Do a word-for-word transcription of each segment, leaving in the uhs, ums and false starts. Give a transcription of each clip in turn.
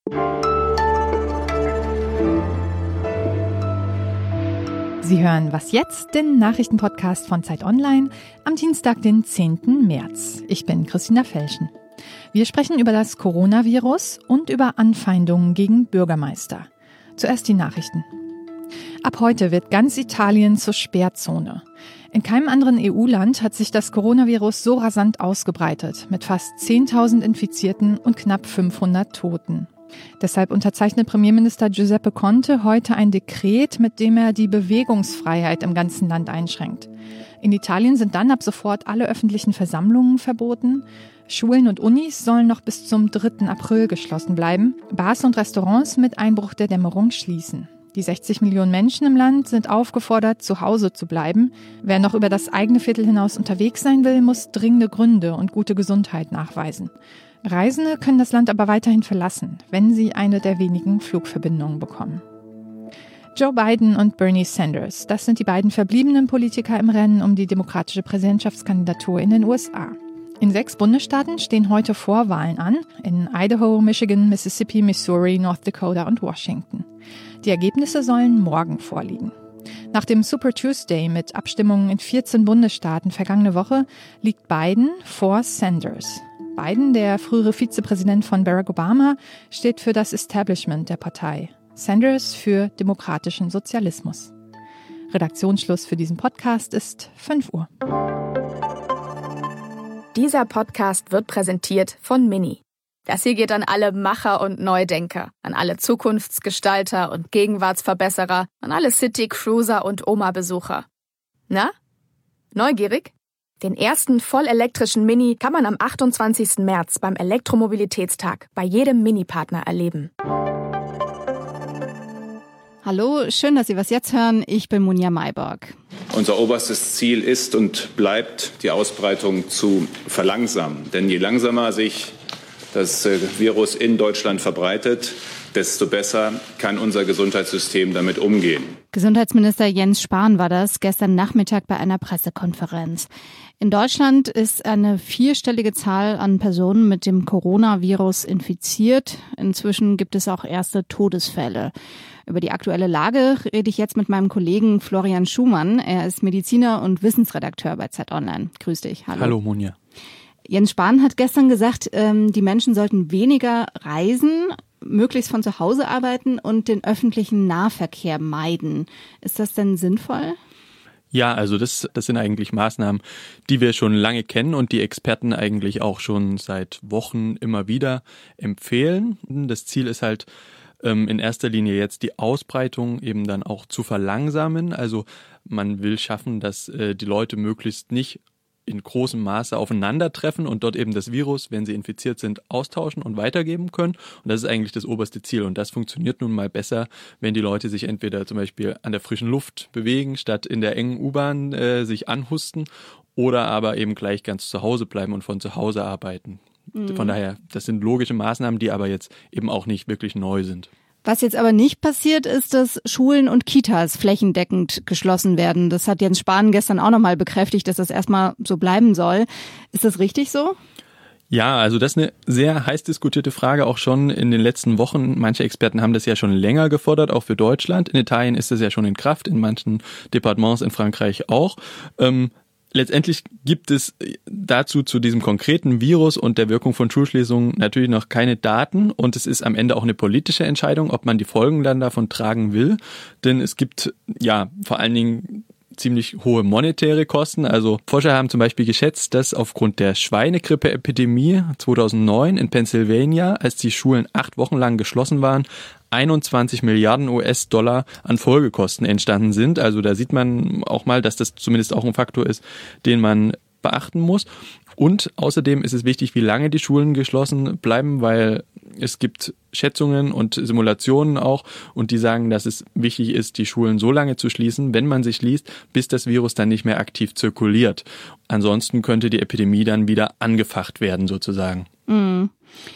Sie hören Was jetzt?, den Nachrichtenpodcast von Zeit Online am Dienstag, den zehnten März. Ich bin Christina Felschen. Wir sprechen über das Coronavirus und über Anfeindungen gegen Bürgermeister. Zuerst die Nachrichten. Ab heute wird ganz Italien zur Sperrzone. In keinem anderen E U-Land hat sich das Coronavirus so rasant ausgebreitet, mit fast zehntausend Infizierten und knapp fünfhundert Toten. Deshalb unterzeichnet Premierminister Giuseppe Conte heute ein Dekret, mit dem er die Bewegungsfreiheit im ganzen Land einschränkt. In Italien sind dann ab sofort alle öffentlichen Versammlungen verboten. Schulen und Unis sollen noch bis zum dritten April geschlossen bleiben. Bars und Restaurants mit Einbruch der Dämmerung schließen. Die sechzig Millionen Menschen im Land sind aufgefordert, zu Hause zu bleiben. Wer noch über das eigene Viertel hinaus unterwegs sein will, muss dringende Gründe und gute Gesundheit nachweisen. Reisende können das Land aber weiterhin verlassen, wenn sie eine der wenigen Flugverbindungen bekommen. Joe Biden und Bernie Sanders, das sind die beiden verbliebenen Politiker im Rennen um die demokratische Präsidentschaftskandidatur in den U S A. In sechs Bundesstaaten stehen heute Vorwahlen an, in Idaho, Michigan, Mississippi, Missouri, North Dakota und Washington. Die Ergebnisse sollen morgen vorliegen. Nach dem Super Tuesday mit Abstimmungen in vierzehn Bundesstaaten vergangene Woche liegt Biden vor Sanders. Biden, der frühere Vizepräsident von Barack Obama, steht für das Establishment der Partei. Sanders für demokratischen Sozialismus. Redaktionsschluss für diesen Podcast ist fünf Uhr. Dieser Podcast wird präsentiert von Mini. Das hier geht an alle Macher und Neudenker, an alle Zukunftsgestalter und Gegenwartsverbesserer, an alle City-Cruiser und Oma-Besucher. Na? Neugierig? Den ersten vollelektrischen Mini kann man am achtundzwanzigsten März beim Elektromobilitätstag bei jedem Mini-Partner erleben. Hallo, schön, dass Sie was jetzt hören. Ich bin Munja Mayborg. Unser oberstes Ziel ist und bleibt, die Ausbreitung zu verlangsamen. Denn je langsamer sich das Virus in Deutschland verbreitet, desto besser kann unser Gesundheitssystem damit umgehen. Gesundheitsminister Jens Spahn war das gestern Nachmittag bei einer Pressekonferenz. In Deutschland ist eine vierstellige Zahl an Personen mit dem Coronavirus infiziert. Inzwischen gibt es auch erste Todesfälle. Über die aktuelle Lage rede ich jetzt mit meinem Kollegen Florian Schumann. Er ist Mediziner und Wissensredakteur bei Zeit Online. Grüß dich. Hallo. Hallo, Munja. Jens Spahn hat gestern gesagt, die Menschen sollten weniger reisen, möglichst von zu Hause arbeiten und den öffentlichen Nahverkehr meiden. Ist das denn sinnvoll? Ja, also das, das sind eigentlich Maßnahmen, die wir schon lange kennen und die Experten eigentlich auch schon seit Wochen immer wieder empfehlen. Das Ziel ist halt ähm, in erster Linie jetzt die Ausbreitung eben dann auch zu verlangsamen. Also man will schaffen, dass äh, die Leute möglichst nicht in großem Maße aufeinandertreffen und dort eben das Virus, wenn sie infiziert sind, austauschen und weitergeben können. Und das ist eigentlich das oberste Ziel. Und das funktioniert nun mal besser, wenn die Leute sich entweder zum Beispiel an der frischen Luft bewegen, statt in der engen U-Bahn äh, sich anhusten, oder aber eben gleich ganz zu Hause bleiben und von zu Hause arbeiten. Mhm. Von daher, das sind logische Maßnahmen, die aber jetzt eben auch nicht wirklich neu sind. Was jetzt aber nicht passiert, ist, dass Schulen und Kitas flächendeckend geschlossen werden. Das hat Jens Spahn gestern auch nochmal bekräftigt, dass das erstmal so bleiben soll. Ist das richtig so? Ja, also das ist eine sehr heiß diskutierte Frage, auch schon in den letzten Wochen. Manche Experten haben das ja schon länger gefordert, auch für Deutschland. In Italien ist das ja schon in Kraft, in manchen Departements in Frankreich auch. Ähm, Letztendlich gibt es dazu zu diesem konkreten Virus und der Wirkung von Schulschließungen natürlich noch keine Daten und es ist am Ende auch eine politische Entscheidung, ob man die Folgen dann davon tragen will, denn es gibt ja vor allen Dingen ziemlich hohe monetäre Kosten. Also Forscher haben zum Beispiel geschätzt, dass aufgrund der Schweinegrippe-Epidemie zweitausendneun in Pennsylvania, als die Schulen acht Wochen lang geschlossen waren, einundzwanzig Milliarden U S-Dollar an Folgekosten entstanden sind. Also da sieht man auch mal, dass das zumindest auch ein Faktor ist, den man beachten muss. Und außerdem ist es wichtig, wie lange die Schulen geschlossen bleiben, weil es gibt Schätzungen und Simulationen auch und die sagen, dass es wichtig ist, die Schulen so lange zu schließen, wenn man sie schließt, bis das Virus dann nicht mehr aktiv zirkuliert. Ansonsten könnte die Epidemie dann wieder angefacht werden sozusagen. Mhm.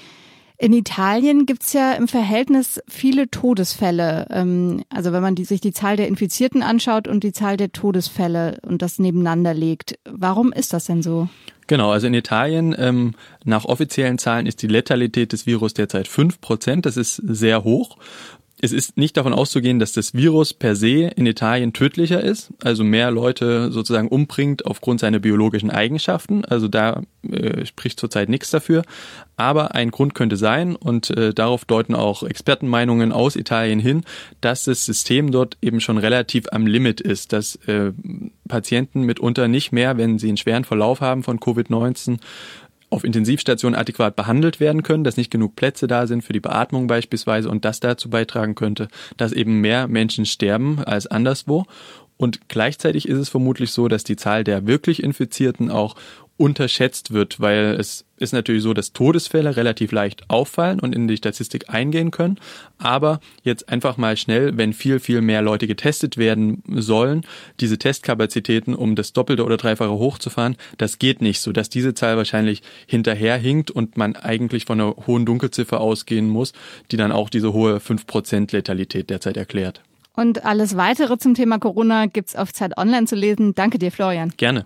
In Italien gibt's ja im Verhältnis viele Todesfälle. Also wenn man die, sich die Zahl der Infizierten anschaut und die Zahl der Todesfälle und das nebeneinander legt. Warum ist das denn so? Genau, also in Italien ähm, nach offiziellen Zahlen ist die Letalität des Virus derzeit fünf Prozent. Das ist sehr hoch. Es ist nicht davon auszugehen, dass das Virus per se in Italien tödlicher ist, also mehr Leute sozusagen umbringt aufgrund seiner biologischen Eigenschaften. Also da äh, spricht zurzeit nichts dafür. Aber ein Grund könnte sein, und äh, darauf deuten auch Expertenmeinungen aus Italien hin, dass das System dort eben schon relativ am Limit ist, dass äh, Patienten mitunter nicht mehr, wenn sie einen schweren Verlauf haben von Covid neunzehn, auf Intensivstationen adäquat behandelt werden können, dass nicht genug Plätze da sind für die Beatmung beispielsweise, und das dazu beitragen könnte, dass eben mehr Menschen sterben als anderswo. Und gleichzeitig ist es vermutlich so, dass die Zahl der wirklich Infizierten auch unterschätzt wird, weil es ist natürlich so, dass Todesfälle relativ leicht auffallen und in die Statistik eingehen können. Aber jetzt einfach mal schnell, wenn viel, viel mehr Leute getestet werden sollen, diese Testkapazitäten, um das Doppelte oder Dreifache hochzufahren, das geht nicht, sodass diese Zahl wahrscheinlich hinterherhinkt und man eigentlich von einer hohen Dunkelziffer ausgehen muss, die dann auch diese hohe fünf Prozent Letalität derzeit erklärt. Und alles Weitere zum Thema Corona gibt's auf Zeit Online zu lesen. Danke dir, Florian. Gerne.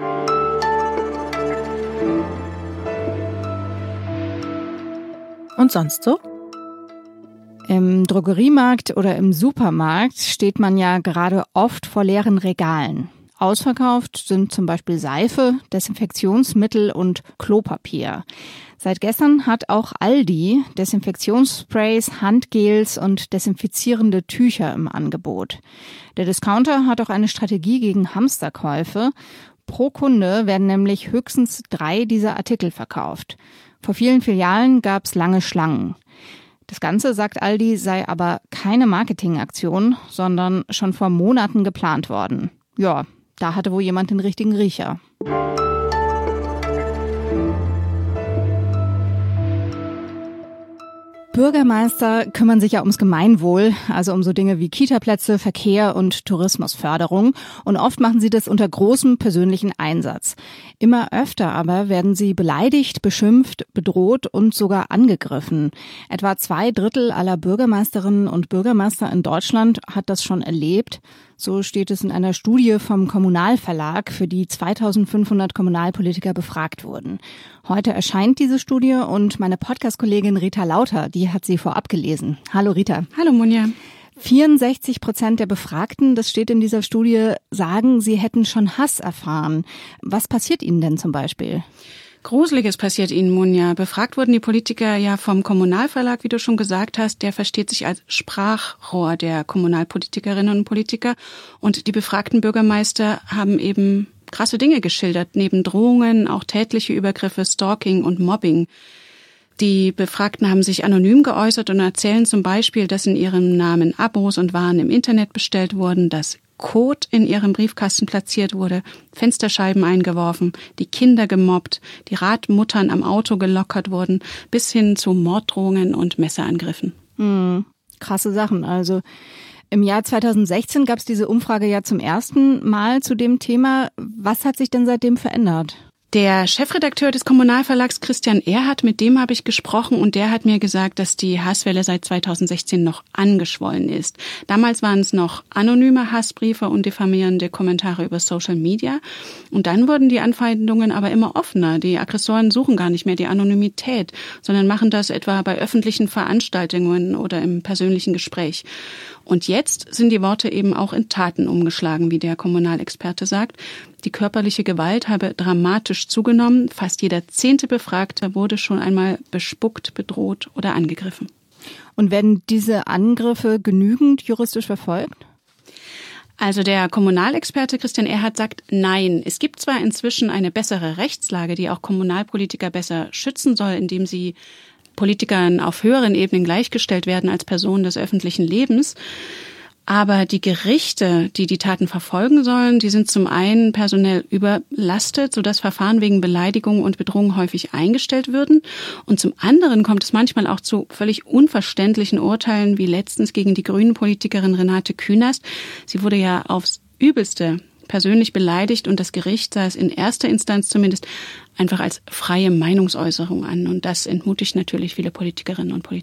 Und sonst so? Im Drogeriemarkt oder im Supermarkt steht man ja gerade oft vor leeren Regalen. Ausverkauft sind zum Beispiel Seife, Desinfektionsmittel und Klopapier. Seit gestern hat auch Aldi Desinfektionssprays, Handgels und desinfizierende Tücher im Angebot. Der Discounter hat auch eine Strategie gegen Hamsterkäufe. Pro Kunde werden nämlich höchstens drei dieser Artikel verkauft. Vor vielen Filialen gab es lange Schlangen. Das Ganze, sagt Aldi, sei aber keine Marketingaktion, sondern schon vor Monaten geplant worden. Ja, da hatte wohl jemand den richtigen Riecher. Bürgermeister kümmern sich ja ums Gemeinwohl, also um so Dinge wie Kitaplätze, Verkehr und Tourismusförderung. Und oft machen sie das unter großem persönlichen Einsatz. Immer öfter aber werden sie beleidigt, beschimpft, bedroht und sogar angegriffen. Etwa zwei Drittel aller Bürgermeisterinnen und Bürgermeister in Deutschland hat das schon erlebt. So steht es in einer Studie vom Kommunalverlag, für die zweitausendfünfhundert Kommunalpolitiker befragt wurden. Heute erscheint diese Studie und meine Podcast-Kollegin Rita Lauter, die hat sie vorab gelesen. Hallo Rita. Hallo Monja. vierundsechzig Prozent der Befragten, das steht in dieser Studie, sagen, sie hätten schon Hass erfahren. Was passiert ihnen denn zum Beispiel? Gruseliges passiert ihnen, Monja. Befragt wurden die Politiker ja vom Kommunalverlag, wie du schon gesagt hast. Der versteht sich als Sprachrohr der Kommunalpolitikerinnen und Politiker. Und die befragten Bürgermeister haben eben krasse Dinge geschildert, neben Drohungen auch tätliche Übergriffe, Stalking und Mobbing. Die Befragten haben sich anonym geäußert und erzählen zum Beispiel, dass in ihrem Namen Abos und Waren im Internet bestellt wurden, dass Kot in ihrem Briefkasten platziert wurde, Fensterscheiben eingeworfen, die Kinder gemobbt, die Radmuttern am Auto gelockert wurden, bis hin zu Morddrohungen und Messerangriffen. Hm, krasse Sachen. Also im Jahr zweitausendsechzehn gab es diese Umfrage ja zum ersten Mal zu dem Thema. Was hat sich denn seitdem verändert? Der Chefredakteur des Kommunalverlags Christian Erhardt, mit dem habe ich gesprochen und der hat mir gesagt, dass die Hasswelle seit zweitausendsechzehn noch angeschwollen ist. Damals waren es noch anonyme Hassbriefe und diffamierende Kommentare über Social Media und dann wurden die Anfeindungen aber immer offener. Die Aggressoren suchen gar nicht mehr die Anonymität, sondern machen das etwa bei öffentlichen Veranstaltungen oder im persönlichen Gespräch. Und jetzt sind die Worte eben auch in Taten umgeschlagen, wie der Kommunalexperte sagt. Die körperliche Gewalt habe dramatisch zugenommen. Fast jeder zehnte Befragte wurde schon einmal bespuckt, bedroht oder angegriffen. Und werden diese Angriffe genügend juristisch verfolgt? Also der Kommunalexperte Christian Erhardt sagt nein. Es gibt zwar inzwischen eine bessere Rechtslage, die auch Kommunalpolitiker besser schützen soll, indem sie Politikern auf höheren Ebenen gleichgestellt werden als Personen des öffentlichen Lebens. Aber die Gerichte, die die Taten verfolgen sollen, die sind zum einen personell überlastet, sodass Verfahren wegen Beleidigung und Bedrohung häufig eingestellt würden. Und zum anderen kommt es manchmal auch zu völlig unverständlichen Urteilen, wie letztens gegen die Grünen-Politikerin Renate Künast. Sie wurde ja aufs Übelste persönlich beleidigt und das Gericht sah es in erster Instanz zumindest einfach als freie Meinungsäußerung an. Und das entmutigt natürlich viele Politikerinnen und Politiker.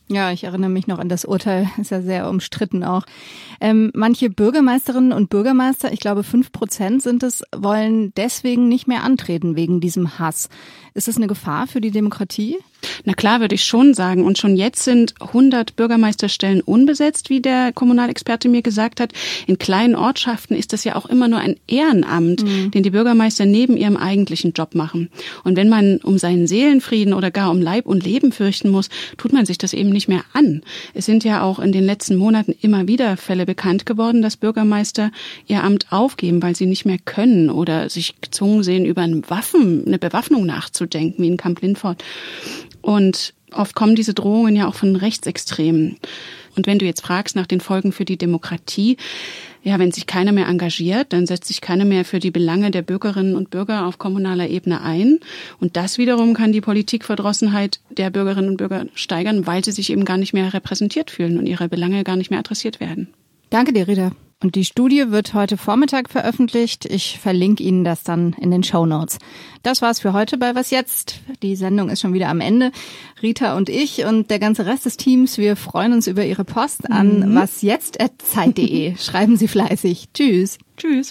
Ja, ich erinnere mich noch an das Urteil, ist ja sehr umstritten auch. Ähm, manche Bürgermeisterinnen und Bürgermeister, ich glaube fünf Prozent sind es, wollen deswegen nicht mehr antreten wegen diesem Hass. Ist das eine Gefahr für die Demokratie? Na klar, würde ich schon sagen. Und schon jetzt sind hundert Bürgermeisterstellen unbesetzt, wie der Kommunalexperte mir gesagt hat. In kleinen Ortschaften ist das ja auch immer nur ein Ehrenamt, mhm. den die Bürgermeister neben ihrem eigentlichen Job machen. Und wenn man um seinen Seelenfrieden oder gar um Leib und Leben fürchten muss, tut man sich das eben nicht mehr an. Es sind ja auch in den letzten Monaten immer wieder Fälle bekannt geworden, dass Bürgermeister ihr Amt aufgeben, weil sie nicht mehr können oder sich gezwungen sehen, über eine Waffen, eine Bewaffnung nachzudenken, wie in Kamp-Lintfort. Und oft kommen diese Drohungen ja auch von Rechtsextremen. Und wenn du jetzt fragst nach den Folgen für die Demokratie, ja, wenn sich keiner mehr engagiert, dann setzt sich keiner mehr für die Belange der Bürgerinnen und Bürger auf kommunaler Ebene ein. Und das wiederum kann die Politikverdrossenheit der Bürgerinnen und Bürger steigern, weil sie sich eben gar nicht mehr repräsentiert fühlen und ihre Belange gar nicht mehr adressiert werden. Danke dir, Rita. Und die Studie wird heute Vormittag veröffentlicht. Ich verlinke Ihnen das dann in den Shownotes. Das war's für heute bei Was Jetzt? Die Sendung ist schon wieder am Ende. Rita und ich und der ganze Rest des Teams, wir freuen uns über Ihre Post an mhm. wasjetzt at zeit punkt de. Schreiben Sie fleißig. Tschüss. Tschüss.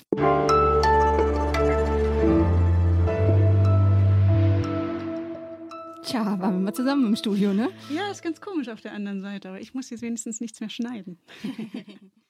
Tja, waren wir mal zusammen im Studio, ne? Ja, ist ganz komisch auf der anderen Seite, aber ich muss jetzt wenigstens nichts mehr schneiden.